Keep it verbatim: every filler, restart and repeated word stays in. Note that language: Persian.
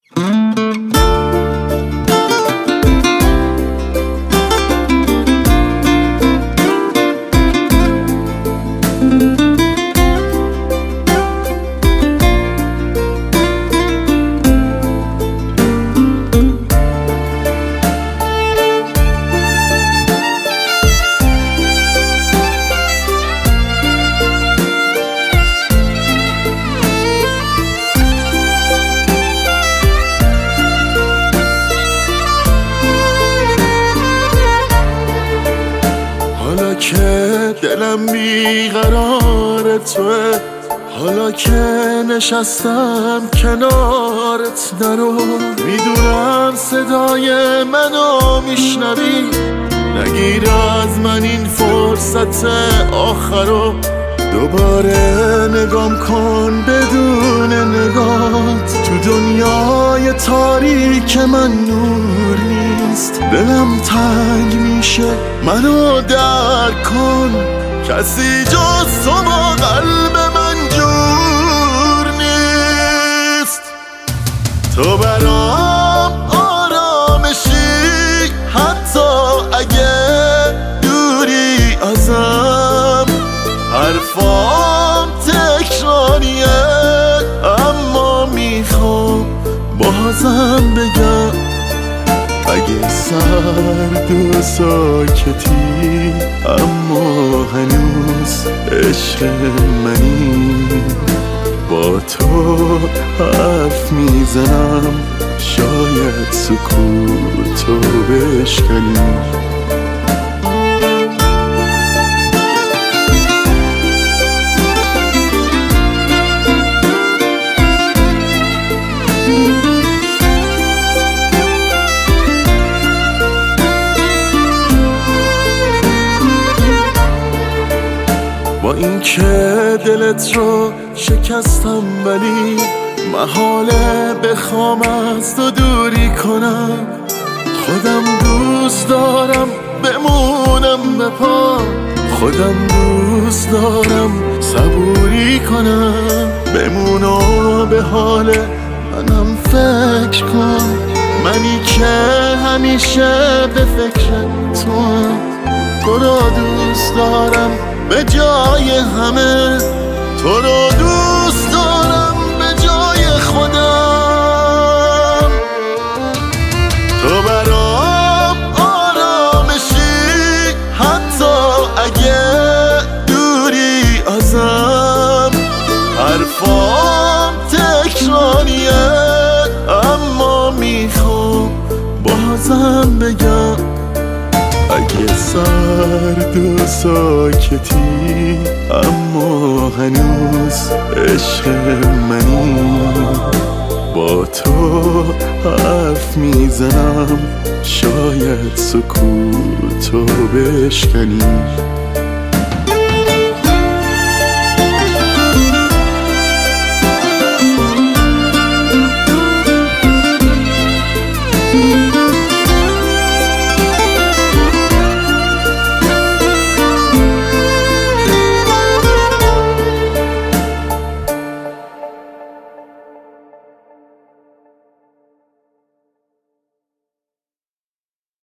که دلم بیقرار توه، حالا که نشستم کنارت نرو. میدونم صدای منو میشنوی، نگیر از من این فرصت آخرو. دوباره نگام کن بدون نگات، تو دنیای تاریک من نور نیست. دلم تنگ میشه منو درک کن، کسی جز تو با قلب من جور نیست. تو برام آرامشی حتی اگه دوری ازم، حرفام تکراریه اما میخوام بازم بگم. اگه سرد و ساکتی اما هنوز عشق منی، با تو حرف میزنم شاید سکوتو بشکنی. با این که دلت رو شکستم، ولی محاله بخوام از تو دوری کنم. خودم دوست دارم بمونم به پا، خودم دوست دارم صبوری کنم. بمونا به حال منم فکر کن، منی که همیشه به فکر توام. تو رو دوست دارم به جای همه، تو رو دوست دارم به جای خودم. تو برام آرامشی حتی اگه دوری ازم، حرفام تکراریه اما میخوام بازم بگم. اگه سرد و ساکتی اما هنوز عشق منی، با تو حرف میزنم شاید سکوتو بشکنی.